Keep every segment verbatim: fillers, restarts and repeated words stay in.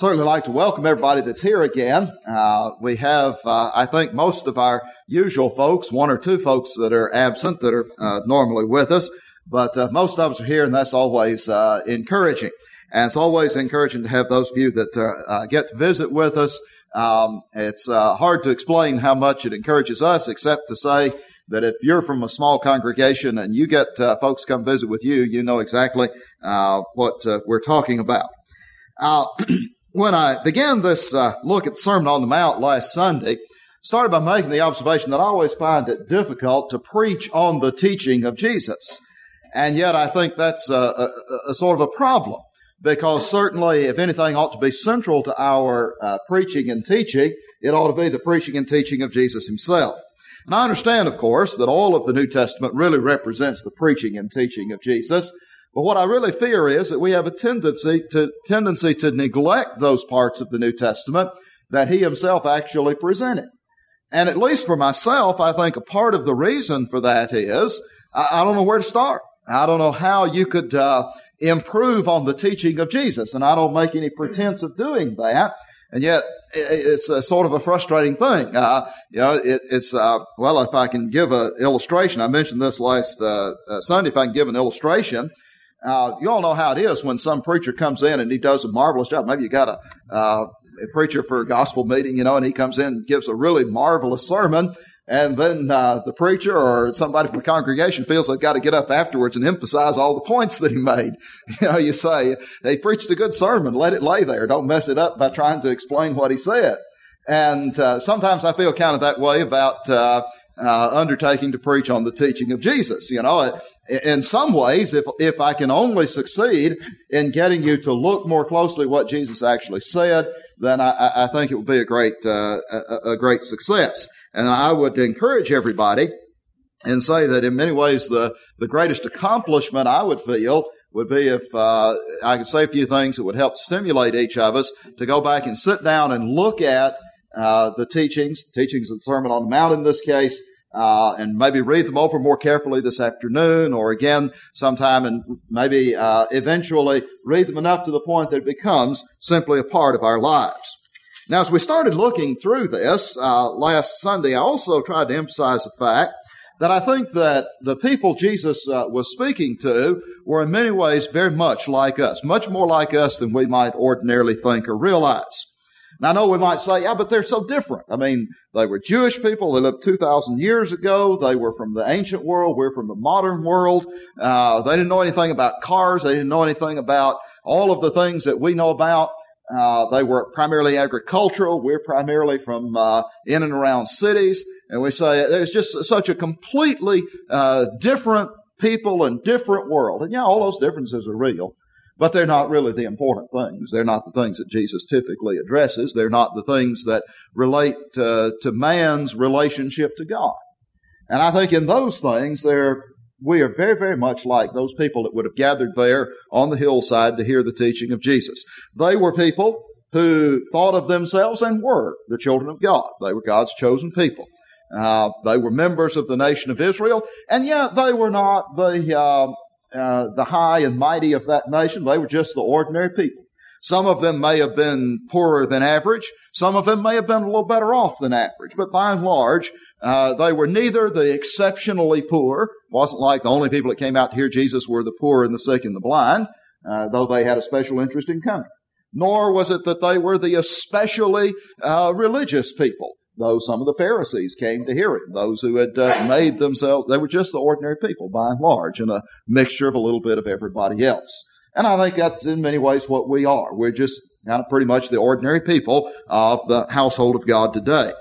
Certainly like to welcome everybody that's here again. Uh, we have, uh, I think, most of our usual folks, one or two folks that are absent that are uh, normally with us, but uh, most of us are here, and that's always uh, encouraging. And it's always encouraging to have those of you that uh, uh, get to visit with us. Um, it's uh, hard to explain how much it encourages us, except to say that if you're from a small congregation and you get uh, folks come visit with you, you know exactly uh, what uh, we're talking about. Uh, When I began this uh, look at the Sermon on the Mount last Sunday, started by making the observation that I always find it difficult to preach on the teaching of Jesus. And yet I think that's a, a, a sort of a problem, because certainly if anything ought to be central to our uh, preaching and teaching, it ought to be the preaching and teaching of Jesus himself. And I understand, of course, that all of the New Testament really represents the preaching and teaching of Jesus. But what I really fear is that we have a tendency to tendency to neglect those parts of the New Testament that he himself actually presented. And at least for myself, I think a part of the reason for that is I, I don't know where to start. I don't know how you could uh, improve on the teaching of Jesus, and I don't make any pretense of doing that. And yet, it's a sort of a frustrating thing. Uh, you know, it, it's, uh, well, if I can give an illustration, I mentioned this last uh, uh, Sunday, if I can give an illustration. Uh, you all know how it is when some preacher comes in and he does a marvelous job. Maybe you got a, uh, a preacher for a gospel meeting, you know, and he comes in and gives a really marvelous sermon. And then, uh, the preacher or somebody from the congregation feels they've got to get up afterwards and emphasize all the points that he made. You know, you say, they preached a good sermon. Let it lay there. Don't mess it up by trying to explain what he said. And, uh, sometimes I feel kind of that way about, uh, uh, undertaking to preach on the teaching of Jesus. You know, in some ways, if, if I can only succeed in getting you to look more closely at what Jesus actually said, then I, I think it would be a great, uh, a, a great success. And I would encourage everybody and say that in many ways the, the greatest accomplishment I would feel would be if uh, I could say a few things that would help stimulate each of us to go back and sit down and look at uh, the teachings, the teachings of the Sermon on the Mount in this case, uh, and maybe read them over more carefully this afternoon or again sometime, and maybe uh, eventually read them enough to the point that it becomes simply a part of our lives. Now, as we started looking through this uh, last Sunday, I also tried to emphasize the fact that I think that the people Jesus uh, was speaking to were in many ways very much like us, much more like us than we might ordinarily think or realize. Now, I know we might say, yeah, but they're so different. I mean, they were Jewish people. They lived two thousand years ago. They were from the ancient world. We're from the modern world. Uh, they didn't know anything about cars. They didn't know anything about all of the things that we know about. Uh, they were primarily agricultural. We're primarily from uh, in and around cities. And we say there's just such a completely uh, different people and different world. And yeah, all those differences are real, but they're not really the important things. They're not the things that Jesus typically addresses. They're not the things that relate uh, to man's relationship to God. And I think in those things, they're we are very, very much like those people that would have gathered there on the hillside to hear the teaching of Jesus. They were people who thought of themselves and were the children of God. They were God's chosen people. Uh, they were members of the nation of Israel, and yet they were not the uh, uh, the high and mighty of that nation. They were just the ordinary people. Some of them may have been poorer than average. Some of them may have been a little better off than average. But by and large, uh, they were neither the exceptionally poor. It wasn't like the only people that came out to hear Jesus were the poor and the sick and the blind, uh, though they had a special interest in coming. Nor was it that they were the especially uh, religious people, though some of the Pharisees came to hear him. Those who had uh, made themselves, they were just the ordinary people by and large, and a mixture of a little bit of everybody else. And I think that's in many ways what we are. We're just kind of pretty much the ordinary people of the household of God today.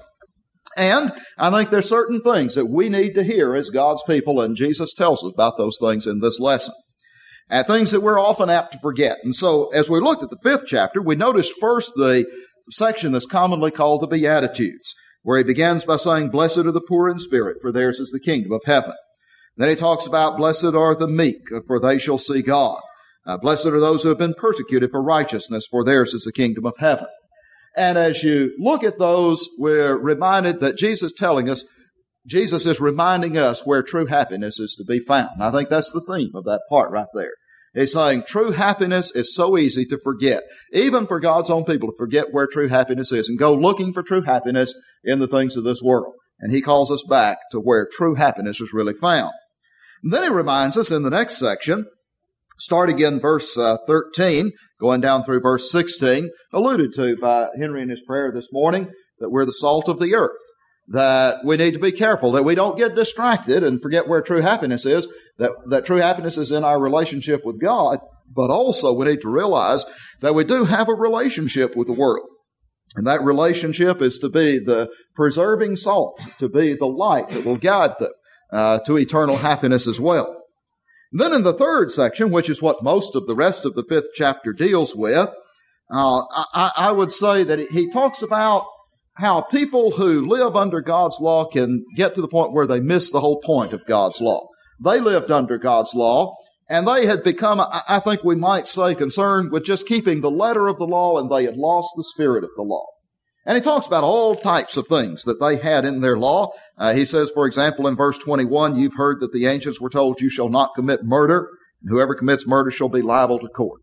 And I think there's certain things that we need to hear as God's people, and Jesus tells us about those things in this lesson. And things that we're often apt to forget. And so as we looked at the fifth chapter, we noticed first the section that's commonly called the Beatitudes, where he begins by saying, "Blessed are the poor in spirit, for theirs is the kingdom of heaven." Then he talks about, "Blessed are the meek, for they shall see God. Uh, blessed are those who have been persecuted for righteousness, for theirs is the kingdom of heaven." And as you look at those, we're reminded that Jesus telling us, Jesus is reminding us where true happiness is to be found. And I think that's the theme of that part right there. He's saying true happiness is so easy to forget, even for God's own people to forget where true happiness is and go looking for true happiness in the things of this world. And he calls us back to where true happiness is really found. And then he reminds us in the next section, starting in verse uh, thirteen, going down through verse sixteen, alluded to by Henry in his prayer this morning, that we're the salt of the earth, that we need to be careful, that we don't get distracted and forget where true happiness is, that, that true happiness is in our relationship with God, but also we need to realize that we do have a relationship with the world. And that relationship is to be the preserving salt, to be the light that will guide them uh, to eternal happiness as well. And then in the third section, which is what most of the rest of the fifth chapter deals with, uh, I, I would say that he talks about how people who live under God's law can get to the point where they miss the whole point of God's law. They lived under God's law, and they had become, I think we might say, concerned with just keeping the letter of the law, and they had lost the spirit of the law. And he talks about all types of things that they had in their law. Uh, he says, for example, in verse twenty-one, you've heard that the ancients were told, you shall not commit murder, and whoever commits murder shall be liable to court.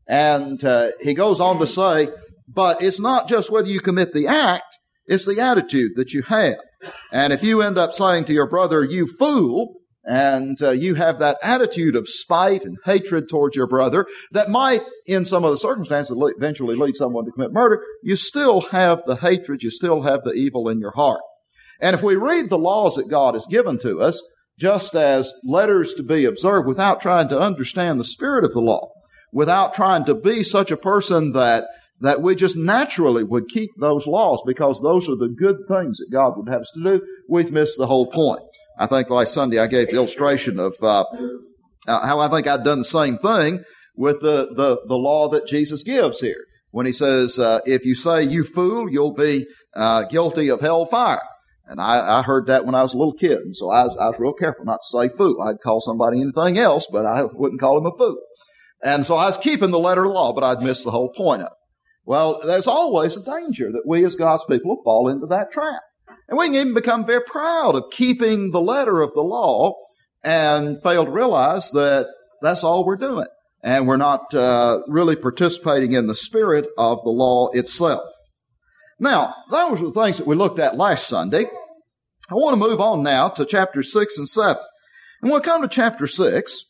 And uh, he goes on to say, but it's not just whether you commit the act, it's the attitude that you have. And if you end up saying to your brother, you fool, and uh, you have that attitude of spite and hatred towards your brother that might, in some of the circumstances, eventually lead someone to commit murder, you still have the hatred, you still have the evil in your heart. And if we read the laws that God has given to us, just as letters to be observed without trying to understand the spirit of the law, without trying to be such a person that that we just naturally would keep those laws because those are the good things that God would have us to do, we've missed the whole point. I think last Sunday I gave the illustration of uh, how I think I'd done the same thing with the, the, the law that Jesus gives here. When he says, uh, if you say you fool, you'll be uh, guilty of hellfire. And I, I heard that when I was a little kid, and so I was, I was real careful not to say fool. I'd call somebody anything else, but I wouldn't call him a fool. And so I was keeping the letter of the law, but I'd missed the whole point of it. Well, there's always a danger that we as God's people will fall into that trap. And we can even become very proud of keeping the letter of the law and fail to realize that that's all we're doing. And we're not uh, really participating in the spirit of the law itself. Now, those were the things that we looked at last Sunday. I want to move on now to chapters six and seven. And when we come to chapter six,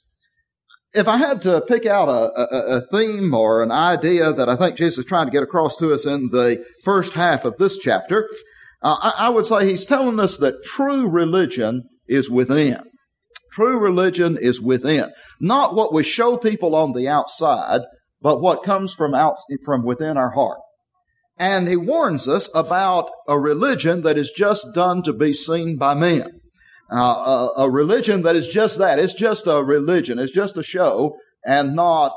if I had to pick out a, a, a theme or an idea that I think Jesus is trying to get across to us in the first half of this chapter, uh, I, I would say he's telling us that true religion is within. True religion is within. Not what we show people on the outside, but what comes from out, from within our heart. And he warns us about a religion that is just done to be seen by men. Uh, a, a religion that is just that. It's just a religion. It's just a show and not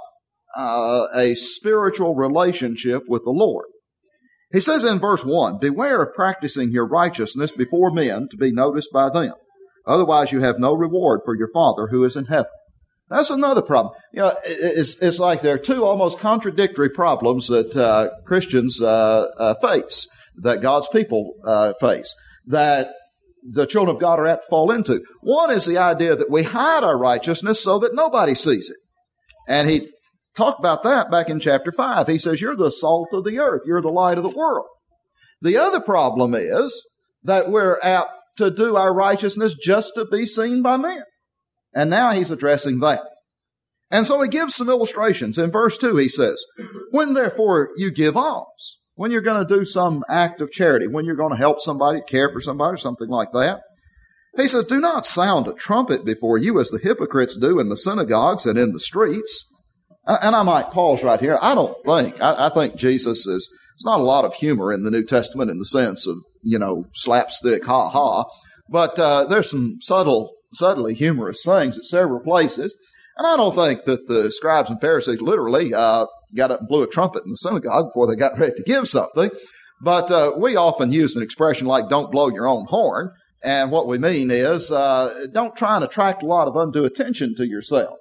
uh, a spiritual relationship with the Lord. He says in verse one, beware of practicing your righteousness before men to be noticed by them. Otherwise you have no reward for your Father who is in heaven. That's another problem. You know, it's, it's like there are two almost contradictory problems that uh, Christians uh, uh, face, that God's people uh, face, that the children of God are apt to fall into. One is the idea that we hide our righteousness so that nobody sees it. And he talked about that back in chapter five. He says, you're the salt of the earth. You're the light of the world. The other problem is that we're apt to do our righteousness just to be seen by men. And now he's addressing that. And so he gives some illustrations. In verse two, he says, when therefore you give alms, when you're going to do some act of charity, when you're going to help somebody, care for somebody, or something like that, he says, do not sound a trumpet before you as the hypocrites do in the synagogues and in the streets. And I might pause right here. I don't think, I, I think Jesus is, it's not a lot of humor in the New Testament in the sense of, you know, slapstick, ha ha. But uh, there's some subtle, subtly humorous things at several places. And I don't think that the scribes and Pharisees literally uh, got up and blew a trumpet in the synagogue before they got ready to give something. But uh, we often use an expression like, don't blow your own horn. And what we mean is, uh, don't try and attract a lot of undue attention to yourself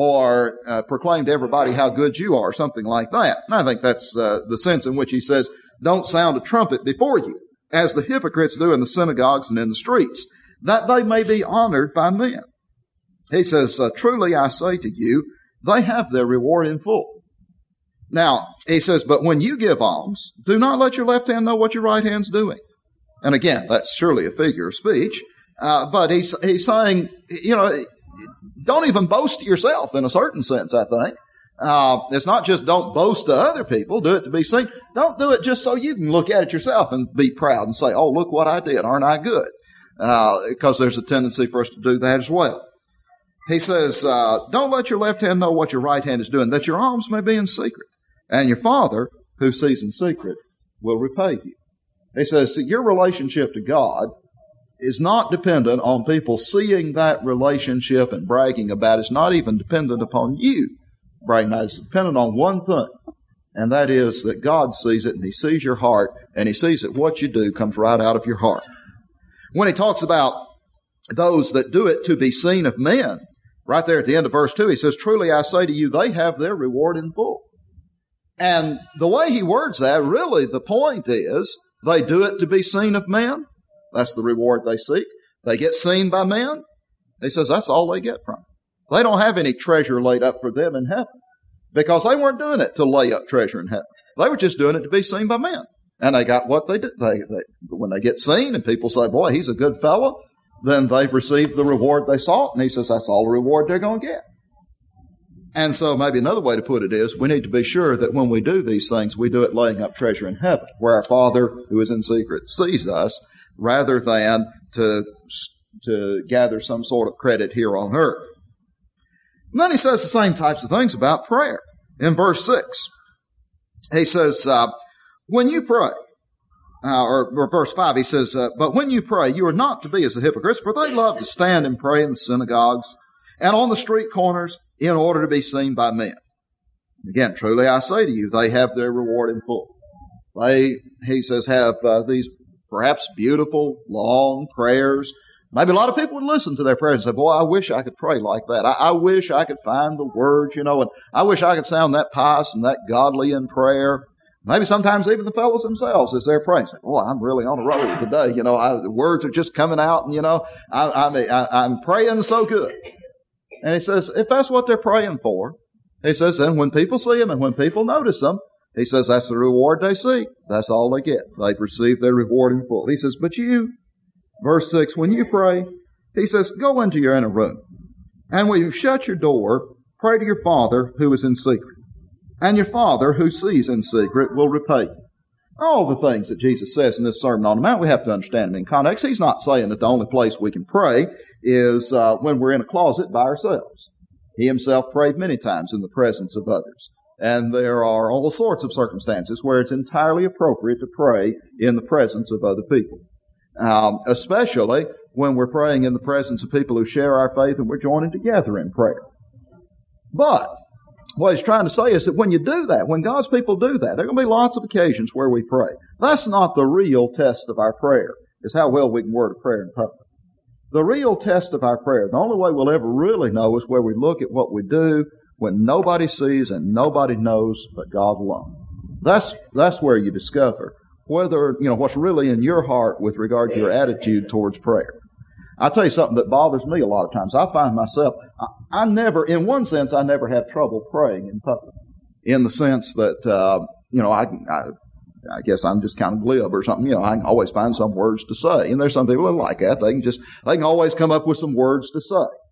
or uh, proclaim to everybody how good you are, something like that. And I think that's uh, the sense in which he says, don't sound a trumpet before you, as the hypocrites do in the synagogues and in the streets, that they may be honored by men. He says, uh, truly I say to you, they have their reward in full. Now, he says, but when you give alms, do not let your left hand know what your right hand's doing. And again, that's surely a figure of speech. Uh, but he's, he's saying, you know, don't even boast to yourself in a certain sense, I think. Uh, it's not just don't boast to other people, do it to be seen. Don't do it just so you can look at it yourself and be proud and say, oh, look what I did. Aren't I good? Uh, because there's a tendency for us to do that as well. He says, uh, don't let your left hand know what your right hand is doing, that your alms may be in secret. And your Father, who sees in secret, will repay you. He says, your relationship to God is not dependent on people seeing that relationship and bragging about it. It's not even dependent upon you bragging about it. It's dependent on one thing, and that is that God sees it, and He sees your heart, and He sees that what you do comes right out of your heart. When he talks about those that do it to be seen of men, right there at the end of verse two, he says, truly I say to you, they have their reward in full. And the way he words that, really the point is, they do it to be seen of men. That's the reward they seek. They get seen by men. He says that's all they get from it. They don't have any treasure laid up for them in heaven, because they weren't doing it to lay up treasure in heaven. They were just doing it to be seen by men. And they got what they did. They, they, when they get seen and people say, boy, he's a good fellow, then they've received the reward they sought. And he says that's all the reward they're going to get. And so maybe another way to put it is, we need to be sure that when we do these things, we do it laying up treasure in heaven, where our Father who is in secret sees us, rather than to, to gather some sort of credit here on earth. And then he says the same types of things about prayer. In verse six, he says, uh, when you pray, uh, or, or verse five, he says, uh, but when you pray, you are not to be as the hypocrites, for they love to stand and pray in the synagogues and on the street corners in order to be seen by men. Again, truly I say to you, they have their reward in full. They, he says, have uh, these perhaps beautiful, long prayers. Maybe a lot of people would listen to their prayers and say, boy, I wish I could pray like that. I, I wish I could find the words, you know, and I wish I could sound that pious and that godly in prayer. Maybe sometimes even the fellows themselves, as they're praying, say, boy, I'm really on a roll today. You know, I, the words are just coming out, and, you know, I, I mean, I, I'm praying so good. And he says, if that's what they're praying for, he says, then when people see them and when people notice them, he says that's the reward they seek. That's all they get. They've received their reward in full. He says, but you, verse six, when you pray, he says, go into your inner room. And when you shut your door, pray to your Father who is in secret. And your Father who sees in secret will repay you. All the things that Jesus says in this Sermon on the Mount, we have to understand them in context. He's not saying that the only place we can pray is uh, when we're in a closet by ourselves. He himself prayed many times in the presence of others. And there are all sorts of circumstances where it's entirely appropriate to pray in the presence of other people. Um, especially when we're praying in the presence of people who share our faith and we're joining together in prayer. But what he's trying to say is that when you do that, when God's people do that, there are going to be lots of occasions where we pray. That's not the real test of our prayer, is how well we can word a prayer in public. The real test of our prayer, the only way we'll ever really know, is where we look at what we do when nobody sees and nobody knows but God alone. That's, that's where you discover whether, you know, what's really in your heart with regard to your attitude towards prayer. I'll tell you something that bothers me a lot of times. I find myself, I, I never, in one sense, I never have trouble praying in public. In the sense that, uh, you know, I, I, I guess I'm just kind of glib or something. You know, I can always find some words to say. And there's some people that are like that. They can just, they can always come up with some words to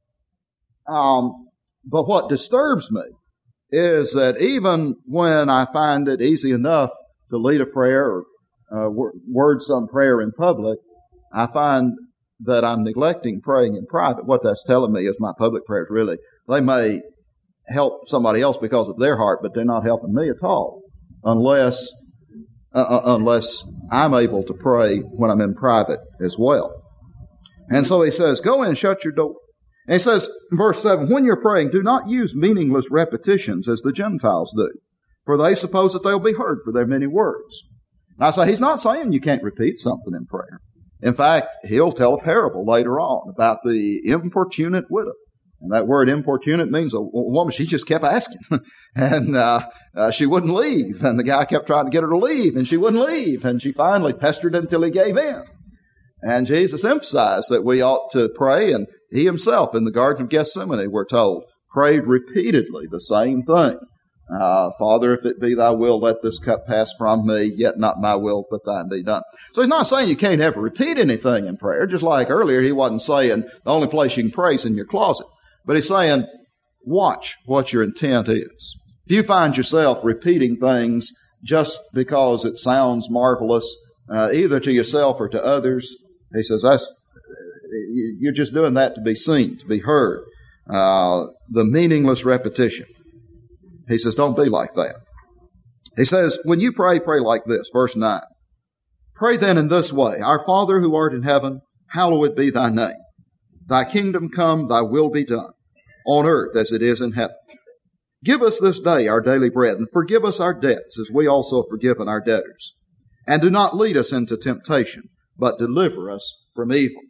say. Um, but what disturbs me is that even when I find it easy enough to lead a prayer or uh, word some prayer in public, I find that I'm neglecting praying in private. What that's telling me is my public prayers really, they may help somebody else because of their heart, but they're not helping me at all unless uh, unless I'm able to pray when I'm in private as well. And so he says, go in and shut your door. And he says in verse seven, when you're praying, do not use meaningless repetitions as the Gentiles do, for they suppose that they'll be heard for their many words. Now I say, he's not saying you can't repeat something in prayer. In fact, he'll tell a parable later on about the importunate widow. And that word importunate means a woman, she just kept asking. and uh, uh, she wouldn't leave. And the guy kept trying to get her to leave, and she wouldn't leave. And she finally pestered him until he gave in. And Jesus emphasized that we ought to pray, and he himself in the Garden of Gethsemane, we're told, prayed repeatedly the same thing. Uh, Father, if it be thy will, let this cup pass from me, yet not my will, but thine be done. So he's not saying you can't ever repeat anything in prayer, just like earlier he wasn't saying the only place you can pray is in your closet. But he's saying, watch what your intent is. If you find yourself repeating things just because it sounds marvelous, uh, either to yourself or to others, he says, that's, you're just doing that to be seen, to be heard. Uh, the meaningless repetition. He says, don't be like that. He says, when you pray, pray like this, verse nine. Pray then in this way, Our Father who art in heaven, hallowed be thy name. Thy kingdom come, thy will be done, on earth as it is in heaven. Give us this day our daily bread, and forgive us our debts, as we also have forgiven our debtors. And do not lead us into temptation, but deliver us from evil.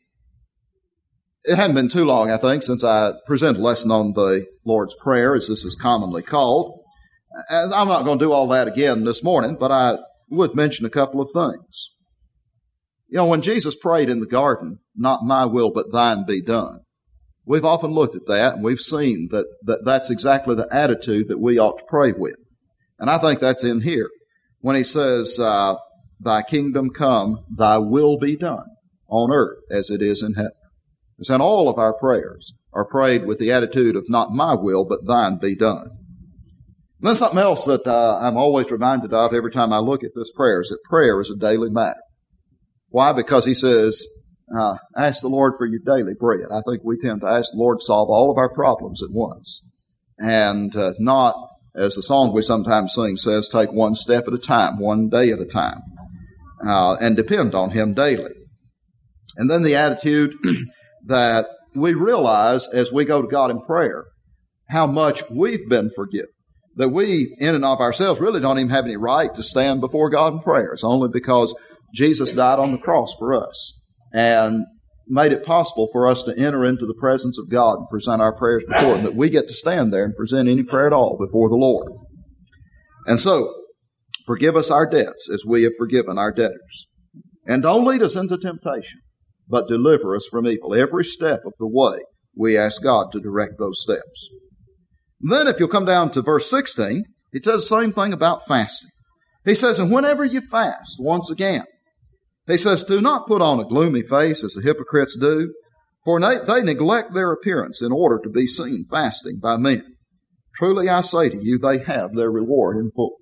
It hadn't been too long, I think, since I presented a lesson on the Lord's Prayer, as this is commonly called. And I'm not going to do all that again this morning, but I would mention a couple of things. You know, when Jesus prayed in the garden, not my will, but thine be done, we've often looked at that, and we've seen that, that that's exactly the attitude that we ought to pray with. And I think that's in here. When he says, uh, thy kingdom come, thy will be done, on earth as it is in heaven. And all of our prayers are prayed with the attitude of not my will, but thine be done. And then something else that uh, I'm always reminded of every time I look at this prayer is that prayer is a daily matter. Why? Because he says, uh, ask the Lord for your daily bread. I think we tend to ask the Lord to solve all of our problems at once. And uh, not, as the song we sometimes sing says, take one step at a time, one day at a time, uh, and depend on him daily. And then the attitude that we realize as we go to God in prayer how much we've been forgiven. That we, in and of ourselves, really don't even have any right to stand before God in prayer. It's only because Jesus died on the cross for us and made it possible for us to enter into the presence of God and present our prayers before Him, that we get to stand there and present any prayer at all before the Lord. And so, forgive us our debts as we have forgiven our debtors. And don't lead us into temptation, but deliver us from evil. Every step of the way, we ask God to direct those steps. Then if you'll come down to verse sixteen, it says the same thing about fasting. He says, and whenever you fast, once again, he says, do not put on a gloomy face as the hypocrites do, for they neglect their appearance in order to be seen fasting by men. Truly I say to you, they have their reward in full.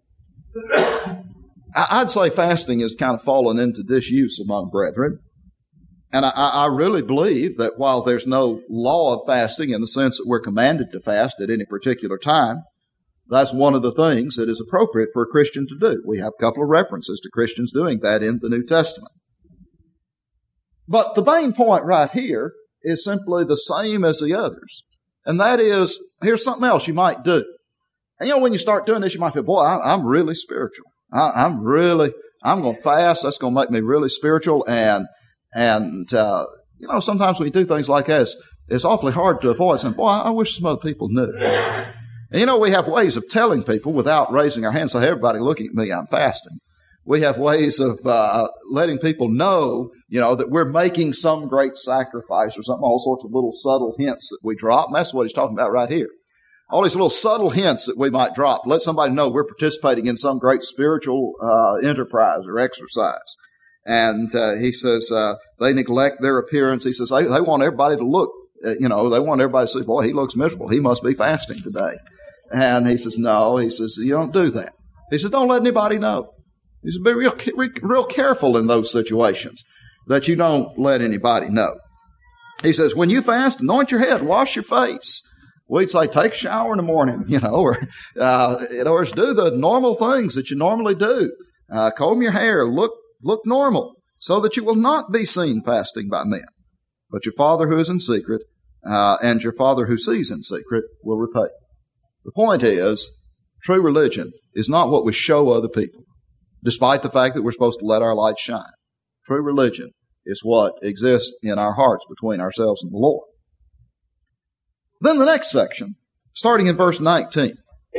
I'd say fasting has kind of fallen into disuse among brethren. And I, I really believe that while there's no law of fasting in the sense that we're commanded to fast at any particular time, that's one of the things that is appropriate for a Christian to do. We have a couple of references to Christians doing that in the New Testament. But the main point right here is simply the same as the others. And that is, here's something else you might do. And you know, when you start doing this, you might feel, boy, I, I'm really spiritual. I, I'm really, I'm going to fast. That's going to make me really spiritual. And And, uh, you know, sometimes when you do things like this, it's awfully hard to avoid saying, boy, I wish some other people knew. And, you know, we have ways of telling people without raising our hands, say, hey, everybody looking at me, I'm fasting. We have ways of uh, letting people know, you know, that we're making some great sacrifice or something, all sorts of little subtle hints that we drop. And that's what he's talking about right here. All these little subtle hints that we might drop. Let somebody know we're participating in some great spiritual uh, enterprise or exercise. And uh, he says uh, they neglect their appearance. He says they, they want everybody to look, uh, you know, they want everybody to say, boy, he looks miserable. He must be fasting today. And he says, no. He says, you don't do that. He says, don't let anybody know. He says, be real, real careful in those situations that you don't let anybody know. He says, when you fast, anoint your head, wash your face. We'd say, take a shower in the morning, you know, or, uh, in other words, do the normal things that you normally do. Uh, comb your hair, look Look normal, so that you will not be seen fasting by men. But your Father who is in secret, uh, and your Father who sees in secret, will repay. The point is, true religion is not what we show other people, despite the fact that we're supposed to let our light shine. True religion is what exists in our hearts between ourselves and the Lord. Then the next section, starting in verse nineteen.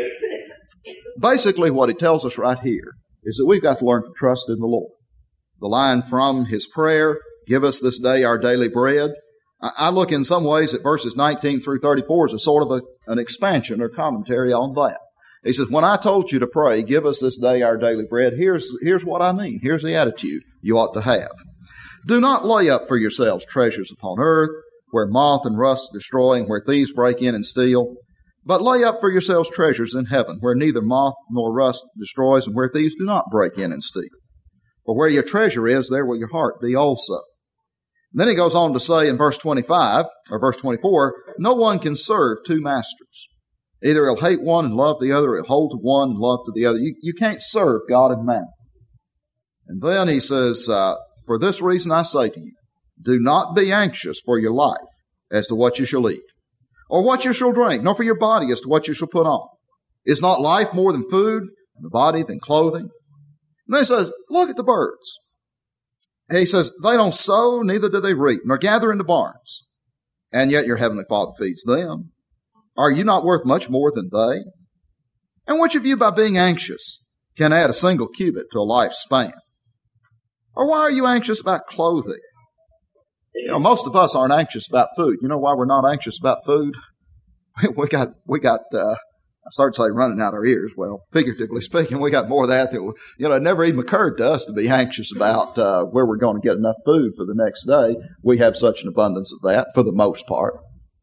Basically what he tells us right here is that we've got to learn to trust in the Lord. The line from his prayer, give us this day our daily bread, I, I look in some ways at verses nineteen through thirty-four as a sort of a, an expansion or commentary on that. He says, when I told you to pray, give us this day our daily bread, here's, here's what I mean. Here's the attitude you ought to have. Do not lay up for yourselves treasures upon earth, where moth and rust destroy, and where thieves break in and steal. But lay up for yourselves treasures in heaven, where neither moth nor rust destroys, and where thieves do not break in and steal. For where your treasure is, there will your heart be also. And then he goes on to say in verse twenty-five, or verse twenty-four, no one can serve two masters. Either he'll hate one and love the other, or he'll hold to one and love to the other. You, you can't serve God and mammon. And then he says, uh, for this reason I say to you, do not be anxious for your life as to what you shall eat, or what you shall drink, nor for your body as to what you shall put on. Is not life more than food, and the body than clothing? And then he says, look at the birds. He says, they don't sow, neither do they reap, nor gather into barns. And yet your heavenly Father feeds them. Are you not worth much more than they? And which of you, by being anxious, can add a single cubit to a life's span? Or why are you anxious about clothing? You know, most of us aren't anxious about food. You know why we're not anxious about food? We got, we got, uh, I started to say running out our ears. Well, figuratively speaking, we got more of that. that you know, it never even occurred to us to be anxious about uh, where we're going to get enough food for the next day. We have such an abundance of that for the most part.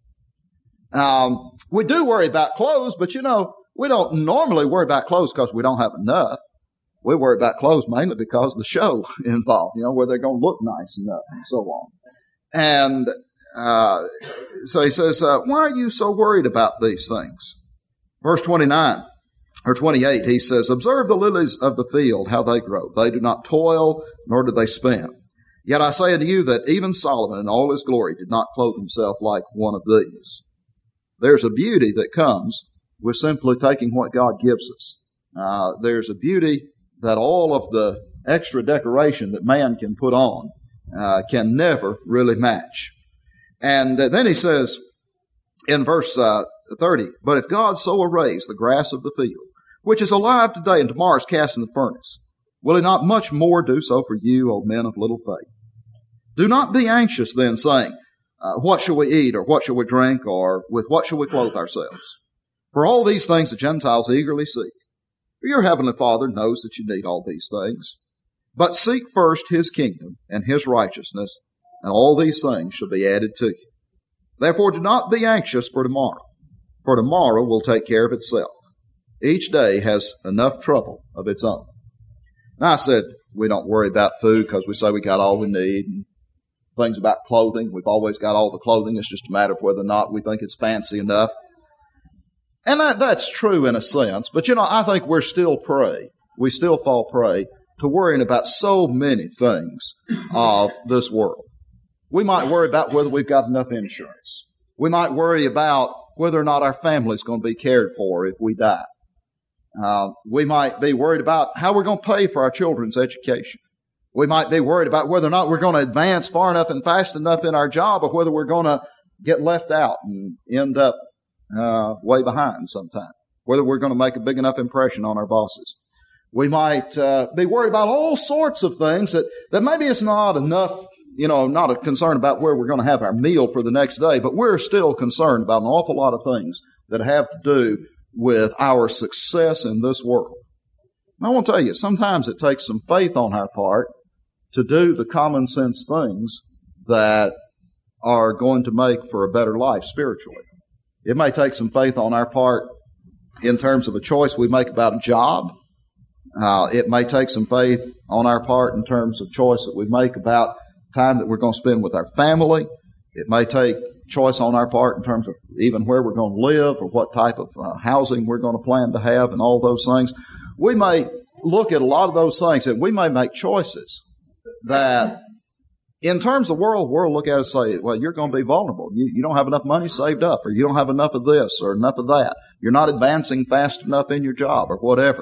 Um, we do worry about clothes, but you know, we don't normally worry about clothes because we don't have enough. We worry about clothes mainly because of the show involved, you know, where they're going to look nice enough and so on. And uh, so he says, uh, why are you so worried about these things? Verse twenty-nine or twenty-eight, he says, observe the lilies of the field, how they grow. They do not toil, nor do they spin. Yet I say unto you that even Solomon in all his glory did not clothe himself like one of these. There's a beauty that comes with simply taking what God gives us. Uh, there's a beauty that all of the extra decoration that man can put on uh, can never really match. And uh, then he says in verse uh, thirty, but if God so arrays the grass of the field, which is alive today and tomorrow is cast in the furnace, will he not much more do so for you, O men of little faith? Do not be anxious then, saying, Uh, what shall we eat, or what shall we drink, or with what shall we clothe ourselves? For all these things the Gentiles eagerly seek. For your heavenly Father knows that you need all these things. But seek first his kingdom and his righteousness, and all these things shall be added to you. Therefore do not be anxious for tomorrow, for tomorrow will take care of itself. Each day has enough trouble of its own. Now I said we don't worry about food because we say we got all we need, and things about clothing. We've always got all the clothing. It's just a matter of whether or not we think it's fancy enough. And that, that's true in a sense. But, you know, I think we're still prey. We still fall prey to worrying about so many things of this world. We might worry about whether we've got enough insurance. We might worry about whether or not our family's going to be cared for if we die. Uh, we might be worried about how we're going to pay for our children's education. We might be worried about whether or not we're going to advance far enough and fast enough in our job, or whether we're going to get left out and end up uh, way behind sometime, whether we're going to make a big enough impression on our bosses. We might uh, be worried about all sorts of things that, that maybe it's not enough, you know, not a concern about where we're going to have our meal for the next day, but we're still concerned about an awful lot of things that have to do with our success in this world. And I want to tell you, sometimes it takes some faith on our part to do the common sense things that are going to make for a better life spiritually. It may take some faith on our part in terms of a choice we make about a job. Uh, it may take some faith on our part in terms of choice that we make about time that we're going to spend with our family. It may take choice on our part in terms of even where we're going to live, or what type of uh, housing we're going to plan to have, and all those things. We may look at a lot of those things, and we may make choices that in terms of the world, the world look at it and say, well, you're going to be vulnerable. You, you don't have enough money saved up, or you don't have enough of this or enough of that. You're not advancing fast enough in your job, or whatever.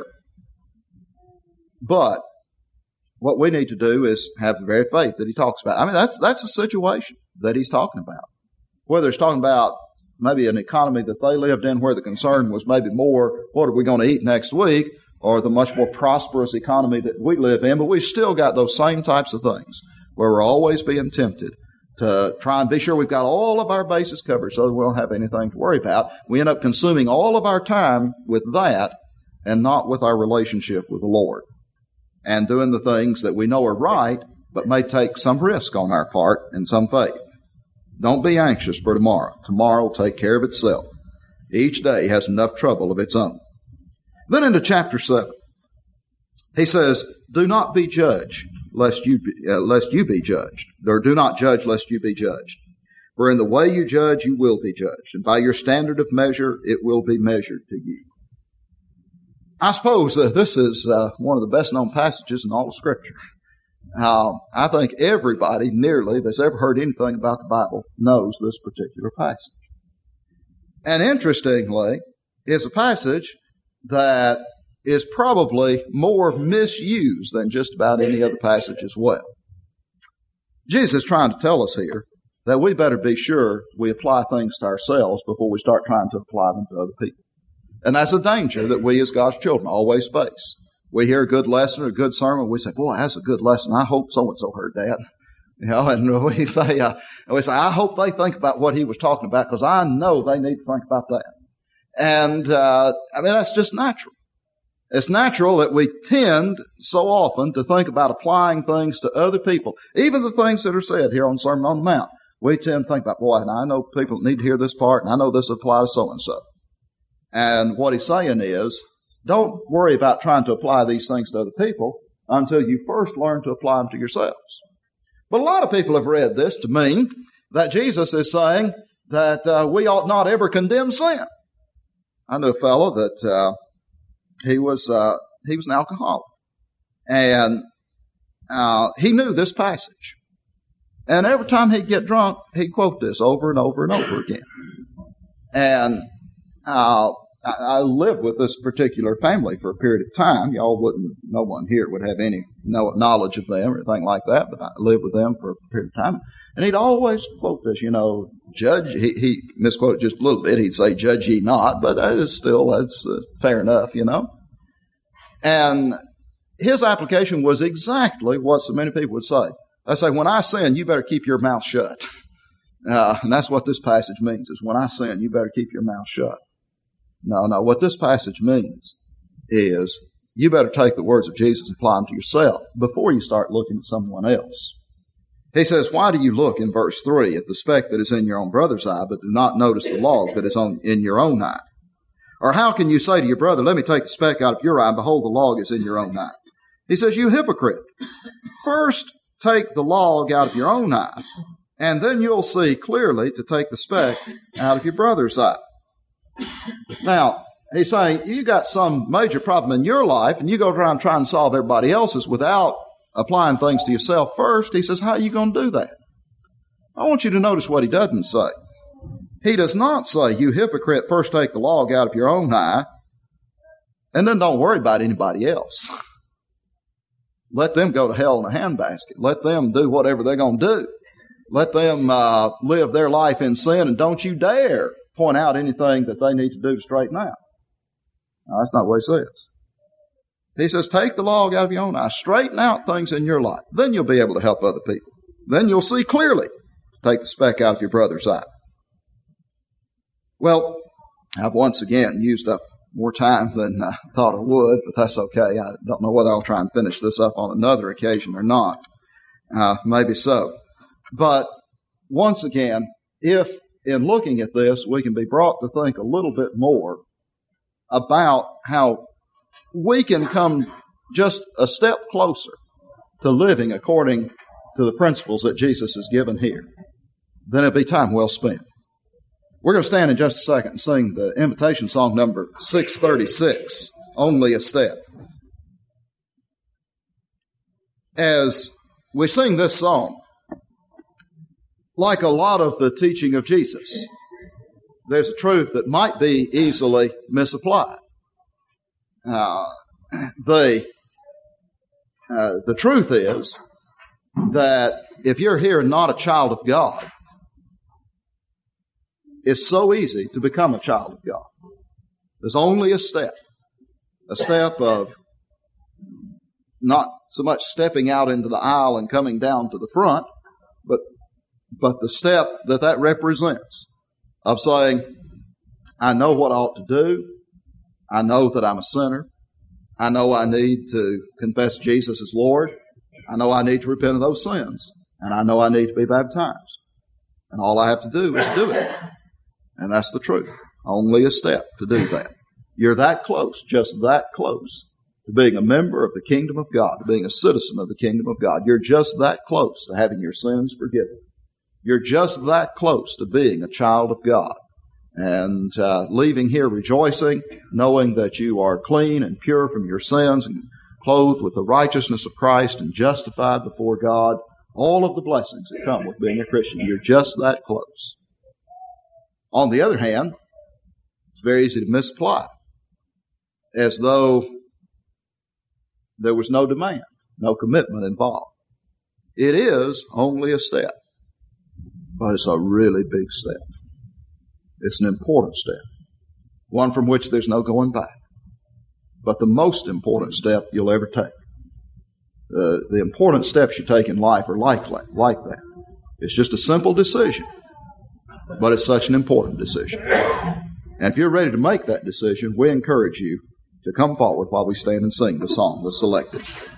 But what we need to do is have the very faith that he talks about. I mean, that's that's the situation that he's talking about. Whether he's talking about maybe an economy that they lived in where the concern was maybe more, what are we going to eat next week, or the much more prosperous economy that we live in, but we still got those same types of things where we're always being tempted to try and be sure we've got all of our bases covered so that we don't have anything to worry about. We end up consuming all of our time with that and not with our relationship with the Lord, and doing the things that we know are right, but may take some risk on our part and some faith. Don't be anxious for tomorrow. Tomorrow will take care of itself. Each day has enough trouble of its own. Then into chapter seven, he says, do not be judged, lest you be, uh, lest you be judged. Or do not judge, lest you be judged. For in the way you judge, you will be judged. And by your standard of measure, it will be measured to you. I suppose that this is uh, one of the best-known passages in all of Scripture. Uh, I think everybody, nearly, that's ever heard anything about the Bible knows this particular passage. And interestingly, it's a passage that is probably more misused than just about any other passage as well. Jesus is trying to tell us here that we better be sure we apply things to ourselves before we start trying to apply them to other people. And that's a danger that we as God's children always face. We hear a good lesson or a good sermon, we say, boy, that's a good lesson. I hope so-and-so heard that. You know, and we say, uh, we say, I hope they think about what he was talking about, because I know they need to think about that. And, uh, I mean, that's just natural. It's natural that we tend so often to think about applying things to other people, even the things that are said here on Sermon on the Mount. We tend to think about, boy, and I know people need to hear this part, and I know this applies to so-and-so. And what he's saying is, don't worry about trying to apply these things to other people until you first learn to apply them to yourselves. But a lot of people have read this to mean that Jesus is saying that uh, we ought not ever condemn sin. I knew a fellow that uh, he was uh, he was an alcoholic, and uh, he knew this passage. And every time he'd get drunk, he'd quote this over and over and over again. And uh, I, I lived with this particular family for a period of time. Y'all wouldn't, no one here would have any no knowledge of them or anything like that, but I lived with them for a period of time. And he'd always quote this, you know, judge, he, he misquoted just a little bit. He'd say, judge ye not, but that is still, that's uh, fair enough, you know. And his application was exactly what so many people would say. They say, when I sin, you better keep your mouth shut. Uh, and that's what this passage means, is when I sin, you better keep your mouth shut. No, no, what this passage means is you better take the words of Jesus and apply them to yourself before you start looking at someone else. He says, why do you look, in verse three, at the speck that is in your own brother's eye, but do not notice the log that is on, in your own eye? Or how can you say to your brother, let me take the speck out of your eye, and behold, the log is in your own eye? He says, you hypocrite. First, take the log out of your own eye, and then you'll see clearly to take the speck out of your brother's eye. Now, he's saying, you got some major problem in your life, and you go around trying to solve everybody else's without applying things to yourself first. He says, how are you going to do that? I want you to notice what he doesn't say. He does not say, you hypocrite, first take the log out of your own eye, and then don't worry about anybody else. Let them go to hell in a handbasket. Let them do whatever they're going to do. Let them uh, live their life in sin, and don't you dare point out anything that they need to do to straighten out. No, that's not what he says. He says, take the log out of your own eye. Straighten out things in your life. Then you'll be able to help other people. Then you'll see clearly. Take the speck out of your brother's eye. Well, I've once again used up more time than I thought I would, but that's okay. I don't know whether I'll try and finish this up on another occasion or not. Uh, maybe so. But once again, if in looking at this, we can be brought to think a little bit more about how we can come just a step closer to living according to the principles that Jesus has given here, then it'll be time well spent. We're going to stand in just a second and sing the invitation song number six thirty-six, Only a Step. As we sing this song, like a lot of the teaching of Jesus, there's a truth that might be easily misapplied. Uh, the, uh, the truth is that if you're here and not a child of God, it's so easy to become a child of God. There's only a step, a step of not so much stepping out into the aisle and coming down to the front, but but the step that that represents of saying, I know what I ought to do. I know that I'm a sinner. I know I need to confess Jesus as Lord. I know I need to repent of those sins. And I know I need to be baptized. And all I have to do is do it. And that's the truth. Only a step to do that. You're that close, just that close, to being a member of the kingdom of God, to being a citizen of the kingdom of God. You're just that close to having your sins forgiven. You're just that close to being a child of God. And uh, leaving here rejoicing, knowing that you are clean and pure from your sins and clothed with the righteousness of Christ and justified before God. All of the blessings that come with being a Christian. You're just that close. On the other hand, it's very easy to misapply, as though there was no demand, no commitment involved. It is only a step, but it's a really big step. It's an important step, one from which there's no going back, but the most important step you'll ever take. Uh, the important steps you take in life are like, like, like that. It's just a simple decision, but it's such an important decision. And if you're ready to make that decision, we encourage you to come forward while we stand and sing the song that's selected.